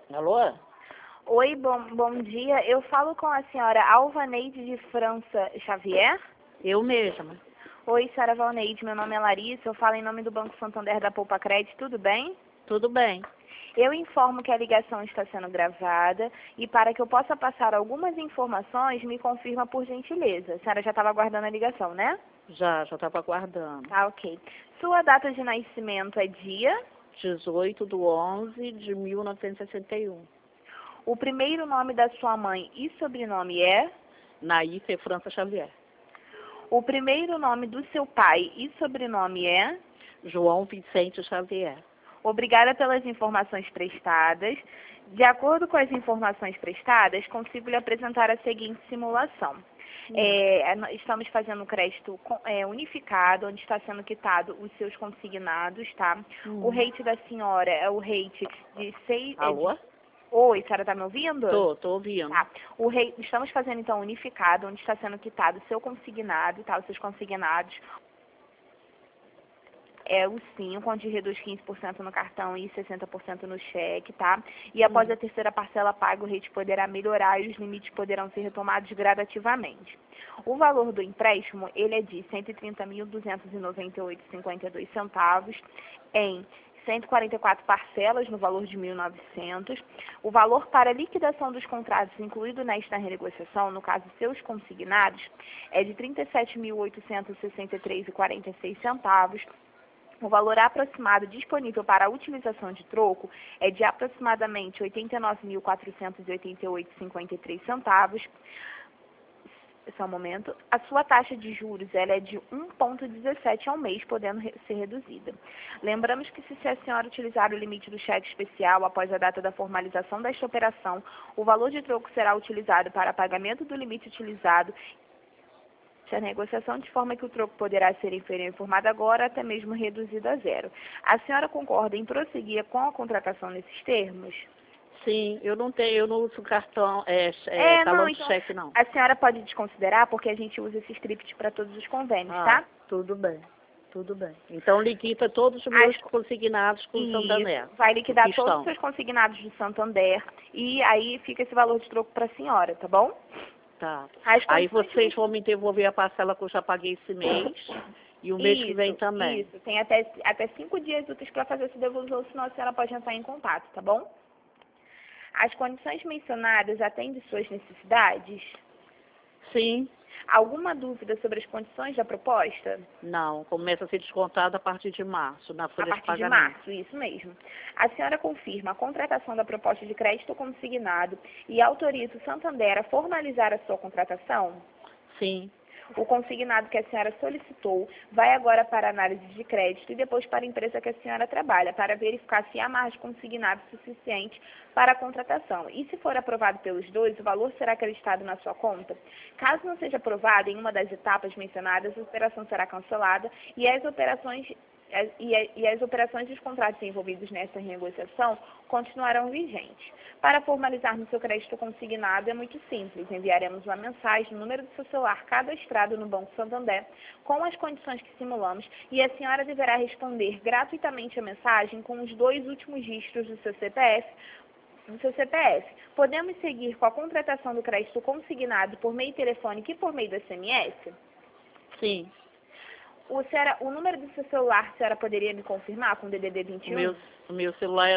Alô? Oi, bom dia. Eu falo com a senhora Alvaneide de França Xavier. Eu mesma. Oi, senhora Alvaneide, meu nome é Larissa, eu falo em nome do Banco Santander da Poupa Crédito, tudo bem? Tudo bem. Eu informo que a ligação está sendo gravada e para que eu possa passar algumas informações, me confirma por gentileza. A senhora já estava aguardando a ligação, né? Já estava aguardando. Tá, ok. Sua data de nascimento é dia? 18/11/1961. O primeiro nome da sua mãe e sobrenome é? Naífe França Xavier. O primeiro nome do seu pai e sobrenome é? João Vicente Xavier. Obrigada pelas informações prestadas. De acordo com as informações prestadas, consigo lhe apresentar a seguinte simulação. Nós estamos fazendo um crédito unificado, onde está sendo quitado os seus consignados, tá? O rate da senhora é o rate de 6... Alô? Oi, a senhora está me ouvindo? Tô ouvindo. Tá. Estamos fazendo, então, unificado, onde está sendo quitado o seu consignado, tá? Os seus consignados. É o 5, onde reduz 15% no cartão e 60% no cheque, tá? E após a terceira parcela paga, o rate poderá melhorar e os limites poderão ser retomados gradativamente. O valor do empréstimo, ele é de R$ 130.298,52 em 144 parcelas no valor de 1.900. O valor para liquidação dos contratos incluído nesta renegociação, no caso seus consignados, é de R$ 37.863,46. O valor aproximado disponível para a utilização de troco é de aproximadamente R$ 89.488,53. Só um momento. A sua taxa de juros ela é de 1,17 ao mês, podendo ser reduzida. Lembramos que se a senhora utilizar o limite do cheque especial após a data da formalização desta operação, o valor de troco será utilizado para pagamento do limite utilizado a negociação, de forma que o troco poderá ser inferior informado agora, até mesmo reduzido a zero. A senhora concorda em prosseguir com a contratação nesses termos? Sim, eu não uso cartão, talão de então, cheque, não. a senhora pode desconsiderar, porque a gente usa esse script para todos os convênios, tá? Tudo bem. Tudo bem. Então, liquida todos os meus consignados com o Santander. Vai liquidar todos os seus consignados do Santander e aí fica esse valor de troco para a senhora, tá bom? Tá. Aí vocês vão me devolver a parcela que eu já paguei esse mês e o mês que vem também. Isso, tem até 5 dias úteis para fazer essa devolução, senão a senhora pode entrar em contato, tá bom? As condições mencionadas atendem suas necessidades? Sim. Alguma dúvida sobre as condições da proposta? Não, começa a ser descontado a partir de março, na folha de pagamento. A partir de março, isso mesmo. A senhora confirma a contratação da proposta de crédito consignado e autoriza o Santander a formalizar a sua contratação? Sim. O consignado que a senhora solicitou vai agora para a análise de crédito e depois para a empresa que a senhora trabalha, para verificar se há margem consignado suficiente para a contratação. E se for aprovado pelos dois, o valor será acreditado na sua conta. Caso não seja aprovado em uma das etapas mencionadas, a operação será cancelada e as operações dos contratos envolvidos nessa renegociação continuarão vigentes. Para formalizarmos seu crédito consignado é muito simples. Enviaremos uma mensagem no número do seu celular cadastrado no Banco Santander com as condições que simulamos e a senhora deverá responder gratuitamente a mensagem com os 2 últimos dígitos do seu CPF. Podemos seguir com a contratação do crédito consignado por meio telefônico e por meio do SMS? Sim. O número do seu celular, a senhora poderia me confirmar com o DDD 21? O meu celular é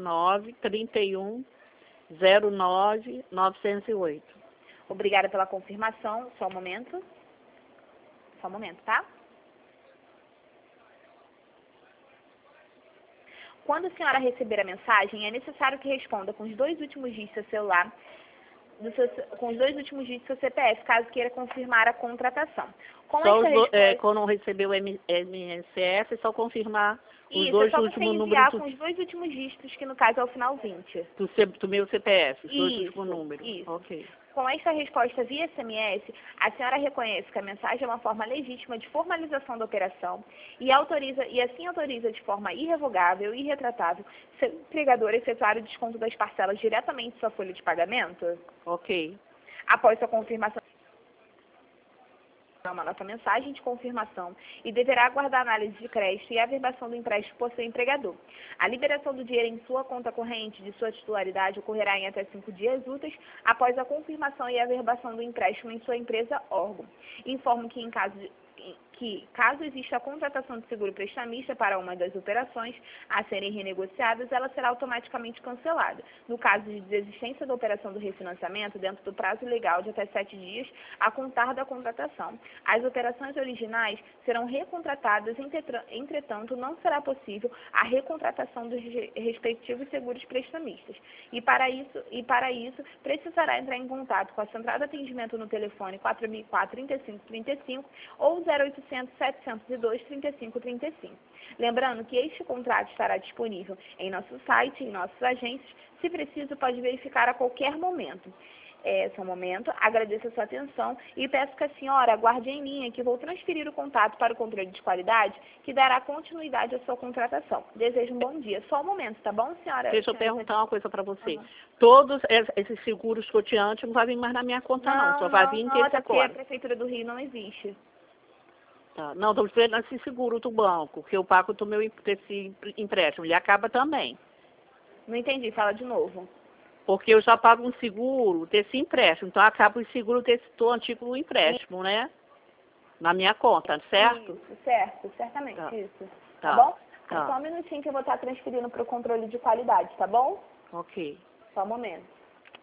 9931090908. Obrigada pela confirmação. Só um momento. Só um momento, tá? Quando a senhora receber a mensagem, é necessário que responda com os 2 últimos dígitos do seu celular, com os 2 últimos dígitos do seu CPF, caso queira confirmar a contratação. Quando receber o MSS, é só confirmar os 2 últimos números. Com os 2 últimos dígitos, que no caso é o final 20. Do meu CPF, os 2 últimos números. Isso. Ok. Com esta resposta via SMS, a senhora reconhece que a mensagem é uma forma legítima de formalização da operação e assim autoriza de forma irrevogável e irretratável seu empregador a efetuar o desconto das parcelas diretamente em sua folha de pagamento? Ok. Após sua confirmação uma nova mensagem de confirmação e deverá aguardar análise de crédito e averbação do empréstimo por seu empregador. A liberação do dinheiro em sua conta corrente de sua titularidade ocorrerá em até 5 dias úteis após a confirmação e averbação do empréstimo em sua empresa órgão. Informo que caso exista a contratação de seguro prestamista para uma das operações a serem renegociadas, ela será automaticamente cancelada. No caso de desistência da operação do refinanciamento, dentro do prazo legal de até 7 dias, a contar da contratação. As operações originais serão recontratadas, entretanto, não será possível a recontratação dos respectivos seguros prestamistas. E para isso, precisará entrar em contato com a central de atendimento no telefone 4004-3535 ou 0800-702-3535. Lembrando que este contrato estará disponível em nosso site, em nossas agências. Se preciso, pode verificar a qualquer momento. Esse é o momento. Agradeço a sua atenção e peço que a senhora aguarde em linha que vou transferir o contato para o controle de qualidade que dará continuidade à sua contratação. Desejo um bom dia. Só um momento, tá bom, senhora? Deixa eu perguntar uma coisa para você. Todos esses seguros que eu tinha antes não vai vir mais na minha conta, não. Só vai vir não, até porque a agora. Prefeitura do Rio não existe. Tá. Não, estou esperando esse seguro do banco, que eu pago desse empréstimo. Ele acaba também. Não entendi, fala de novo. Porque eu já pago um seguro desse empréstimo. Então, acaba o seguro do antigo empréstimo, né? Na minha conta, certo? Isso, certo, certamente, Tá. isso. Tá. Tá bom? Tá. Só um minutinho que eu vou estar transferindo para o controle de qualidade, tá bom? Ok. Só um momento.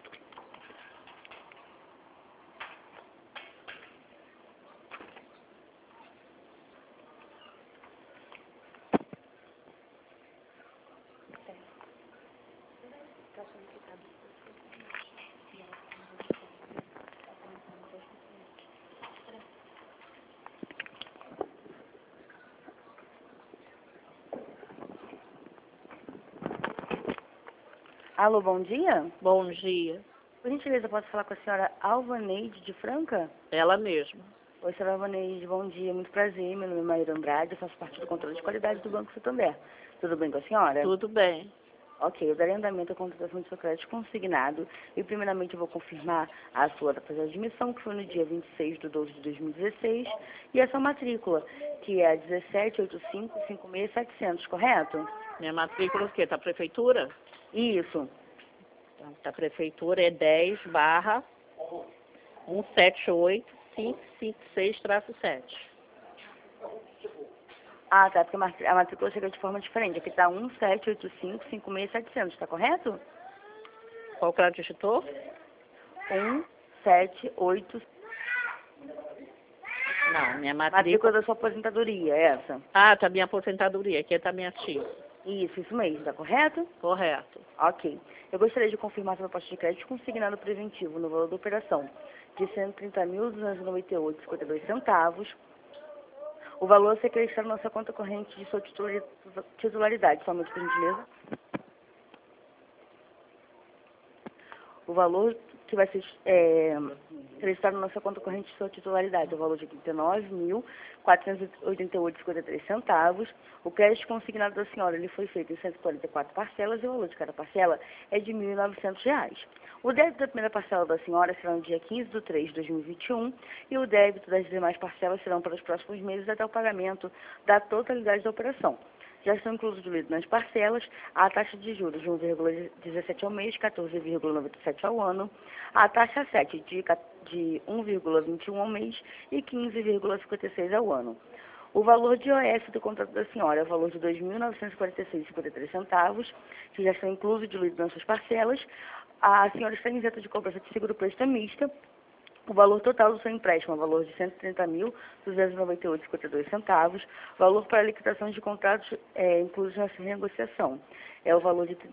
Alô, bom dia. Bom dia. Por gentileza, posso falar com a senhora Alvaneide de Franca? Ela mesma. Oi, senhora Alvaneide, bom dia, muito prazer. Meu nome é Maíra Andrade, eu faço parte do controle de qualidade do Banco Santander. Tudo bem com a senhora? Tudo bem. Ok, eu darei andamento à contratação de seu crédito consignado e primeiramente eu vou confirmar a sua data de admissão, que foi no dia 26/12/2016, e a sua matrícula, que é a 1785-56700, correto? Minha matrícula o quê? Da prefeitura? Isso. Da prefeitura é 10/178-556-7. Ah, tá, porque a matrícula chega de forma diferente. Aqui tá 1785-56700, tá correto? Qual que ela digitou? 178. Não, minha Matrícula matrícula... da sua aposentadoria, essa? Ah, tá minha aposentadoria, aqui é da minha tia. Isso mesmo, tá correto? Correto. Ok. Eu gostaria de confirmar sua proposta de crédito consignado preventivo no valor da operação de R$ 130.298,52. O valor a ser acreditado na sua conta corrente de sua titularidade, somente por gentileza. O valor que vai ser acreditado na sua conta corrente de sua titularidade, o valor de R$ 39.488,53. O crédito consignado da senhora ele foi feito em 144 parcelas e o valor de cada parcela é de R$ 1.900. O débito da primeira parcela da senhora será no dia 15/3/2021 e o débito das demais parcelas serão para os próximos meses até o pagamento da totalidade da operação. Já estão inclusos nas parcelas a taxa de juros de 1,17 ao mês, 14,97 ao ano, a taxa 7 de 1,21 ao mês e 15,56 ao ano. O valor de IOF do contrato da senhora é o valor de R$ 2.946,53, que já estão inclusos diluídos nas suas parcelas. A senhora está isenta de cobrança de seguro prestamista. O valor total do seu empréstimo é o valor de R$ 130.298,52. O valor para liquidação de contratos inclusos nessa renegociação é o valor de R$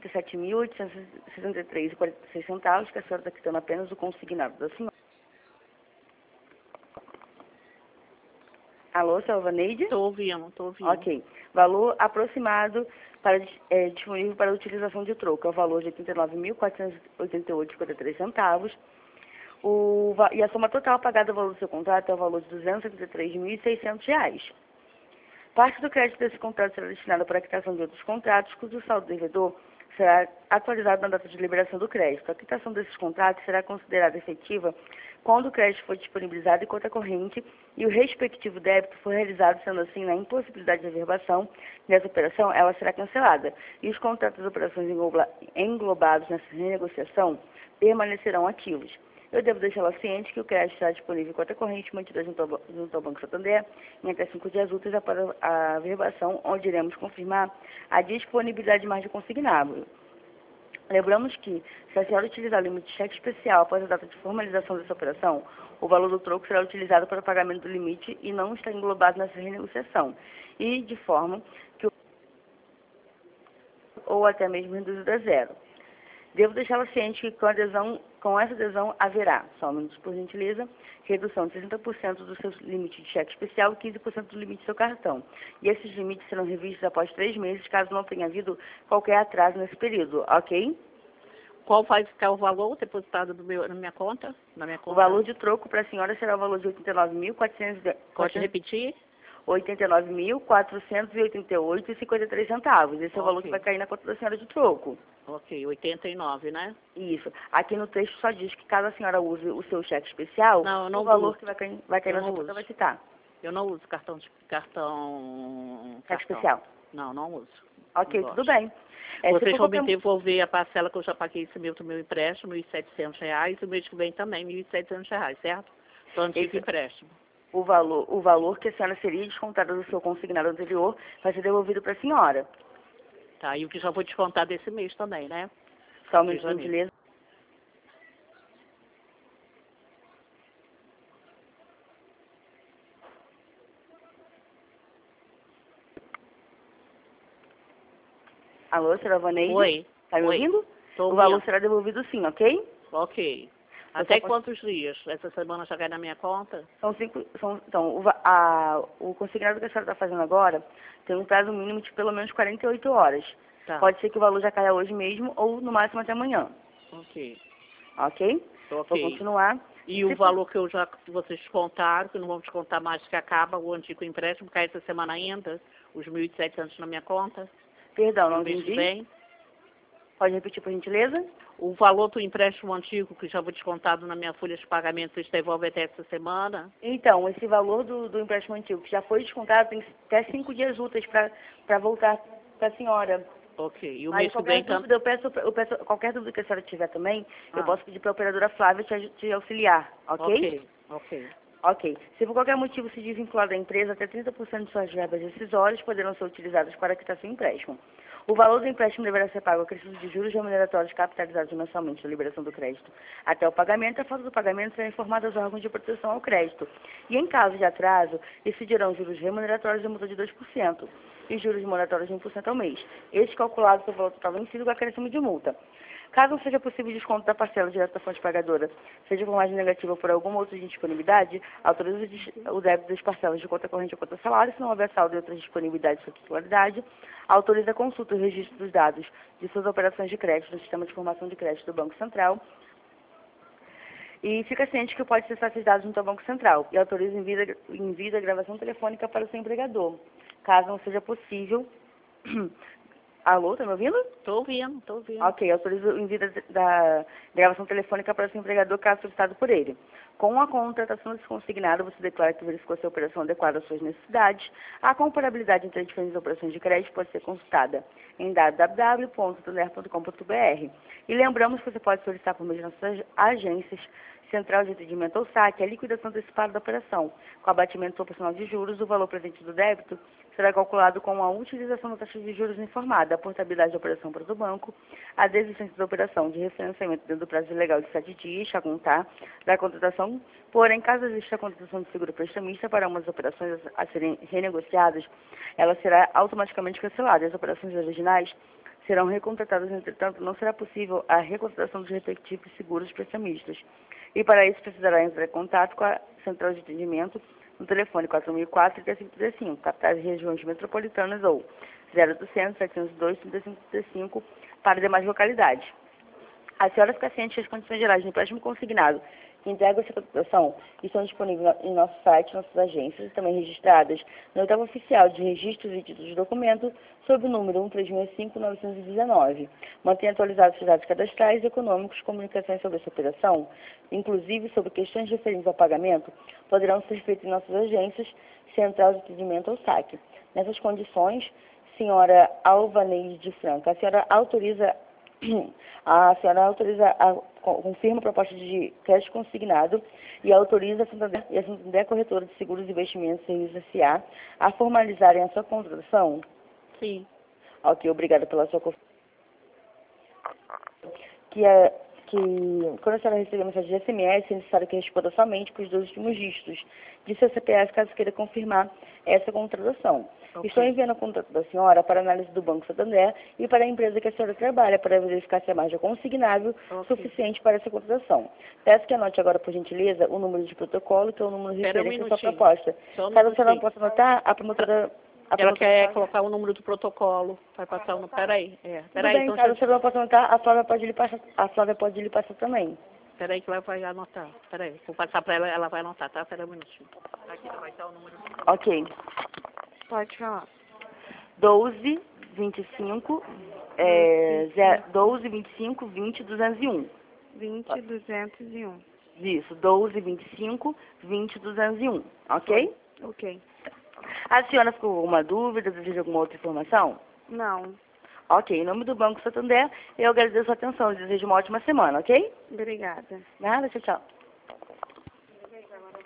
37.863,46, que a senhora está quitando apenas o consignado da senhora. Alô, senhora Alvaneide? Estou ouvindo. Ok. Valor aproximado disponível para utilização de troco é o valor de R$ 89.488,43. E a soma total pagada ao valor do seu contrato é o valor de R$ 273.600. Parte do crédito desse contrato será destinado para a quitação de outros contratos, cujo saldo devedor será atualizado na data de liberação do crédito. A quitação desses contratos será considerada efetiva quando o crédito for disponibilizado em conta corrente e o respectivo débito for realizado, sendo assim, na impossibilidade de averbação dessa operação, ela será cancelada. E os contratos e operações englobados nessa renegociação permanecerão ativos. Eu devo deixá-la ciente que o crédito estará disponível em conta corrente mantida junto ao Banco Santander em até 5 dias úteis após a averbação, onde iremos confirmar a disponibilidade de margem consignável. Lembramos que, se a senhora utilizar o limite de cheque especial após a data de formalização dessa operação, o valor do troco será utilizado para o pagamento do limite e não está englobado nessa renegociação, e de forma que ou até mesmo reduzido a zero. Devo deixá-la ciente que com essa adesão haverá, somente por gentileza, redução de 60% do seu limite de cheque especial e 15% do limite do seu cartão. E esses limites serão revistos após 3 meses, caso não tenha havido qualquer atraso nesse período, ok? Qual vai ficar o valor depositado na minha conta? O valor de troco para a senhora será o valor de R$ 89.400. Pode repetir? R$ 89.488,53. Esse é o valor que vai cair na conta da senhora de troco. Ok, 89, né? Isso. Aqui no texto só diz que caso a senhora use o seu cheque especial, não o valor uso. que vai cair na sua conta vai citar. Eu não uso cartão. Cheque especial? Não uso. Ok, não tudo bem. Vocês vão me devolver a parcela que eu já paguei esse meu empréstimo, R$ 1.700, e o mês que vem também, R$ 1.700, certo? Do antigo empréstimo. O valor que a senhora seria descontada do seu consignado anterior vai ser devolvido para a senhora. Tá, e o que já vou descontar desse mês também, né? Só um minuto, gentileza. Alô, senhora Vaneide? Oi. Tá me ouvindo? Tô o valor será devolvido sim, ok? Ok. Até quantos dias? Essa semana já cai na minha conta? Então, o consignado que a senhora está fazendo agora tem um prazo mínimo de pelo menos 48 horas. Tá. Pode ser que o valor já caia hoje mesmo ou no máximo até amanhã. Ok. Ok? Vou continuar. E o valor que vocês descontaram, que não vão descontar mais, que acaba o antigo empréstimo, cai essa semana ainda? Os 1.700 na minha conta? Perdão, não entendi. Bem? Pode repetir, por gentileza? O valor do empréstimo antigo, que já foi descontado na minha folha de pagamento, vocês devolvem até essa semana? Então, esse valor do empréstimo antigo, que já foi descontado, tem até 5 dias úteis para voltar para a senhora. Ok. E o Mas mês que vem também? Eu peço, qualquer dúvida que a senhora tiver também, eu posso pedir para a operadora Flávia te auxiliar, ok? Ok. Se por qualquer motivo se desvincular da empresa, até 30% de suas verbas rescisórias poderão ser utilizadas para quitar seu empréstimo. O valor do empréstimo deverá ser pago a acrescido de juros remuneratórios capitalizados mensalmente na liberação do crédito. Até o pagamento, a falta do pagamento será informada aos órgãos de proteção ao crédito. E em caso de atraso, incidirão juros remuneratórios de multa de 2% e juros moratórios de 1% ao mês. Este calculado pelo valor total vencido com acréscimo de multa. Caso não seja possível o desconto da parcela direto da fonte pagadora, seja por margem negativa ou por alguma outra indisponibilidade, autoriza o débito das parcelas de conta corrente ou conta salário, se não houver saldo e outras disponibilidades de sua titularidade, autoriza a consulta e o registro dos dados de suas operações de crédito no sistema de informação de crédito do Banco Central, e fica ciente que pode acessar esses dados junto ao Banco Central, e autoriza envio a gravação telefônica para o seu empregador, caso não seja possível. Alô, tá me ouvindo? Tô ouvindo. Ok, autorizo o envio da gravação telefônica para o seu empregador, caso solicitado por ele. Com a contratação desse consignado, você declara que verificou se a operação adequada às suas necessidades. A comparabilidade entre as diferentes operações de crédito pode ser consultada em www.tuner.com.br. E lembramos que você pode solicitar por meio de nossas agências, Central de Atendimento ou SAC, a liquidação antecipada da operação. Com abatimento proporcional de juros, o valor presente do débito será calculado com a utilização da taxa de juros informada, a portabilidade da operação para o banco, a desistência da operação de refinanciamento dentro do prazo legal de 7 dias, a contar da contratação. Porém, caso exista a contratação de seguro prestamista para umas operações a serem renegociadas, ela será automaticamente cancelada. As operações originais serão recontratadas, entretanto, não será possível a recontratação dos respectivos seguros prestamistas. E para isso precisará entrar em contato com a Central de Atendimento no telefone 4004-3535, capitais e regiões metropolitanas ou 0800-702-3535 para demais localidades. A senhora fica ciente que as condições gerais do empréstimo consignado que entregam essa cotação estão disponíveis em nosso site, nossas agências, também registradas no oitavo oficial de registros e títulos de documento, sob o número 1365919. Mantenha atualizados os dados cadastrais e econômicos, comunicações sobre essa operação, inclusive sobre questões referentes ao pagamento, poderão ser feitas em nossas agências, central de atendimento ou saque. Nessas condições, senhora Alvaneide de Franca, a senhora confirma a proposta de crédito consignado e autoriza a Santander Corretora de Seguros e Investimentos e Serviços S.A. a formalizarem a sua contratação? Sim. Ok, obrigada pela sua confirmação. Quando a senhora receber a mensagem de SMS, é necessário que responda somente para os 2 últimos dígitos de seu CPF, caso queira confirmar essa contratação. Okay. Estou enviando a contrato da senhora para análise do Banco Santander e para a empresa que a senhora trabalha, para verificar se a margem é consignável suficiente para essa contratação. Peço que anote agora, por gentileza, o número de protocolo, que é o número referente à sua proposta. Caso a senhora não possa anotar, a promotora... Ela quer colocar o número do protocolo. Vai passar o número. Peraí. Peraí, então, caso a senhora não possa anotar, a Flávia pode lhe passar também. Peraí que ela vai anotar. Peraí. Vou passar para ela, ela vai anotar, tá? Peraí um minutinho. Aqui vai estar o número. Ok. Pode falar. 12 25 20 201. 20 201. Isso, 12 25 20 201. Ok? Ok. A senhora ficou com alguma dúvida, deseja alguma outra informação? Não. Ok, em nome do Banco Santander, eu agradeço a atenção e desejo uma ótima semana, ok? Obrigada. Nada, tchau, tchau.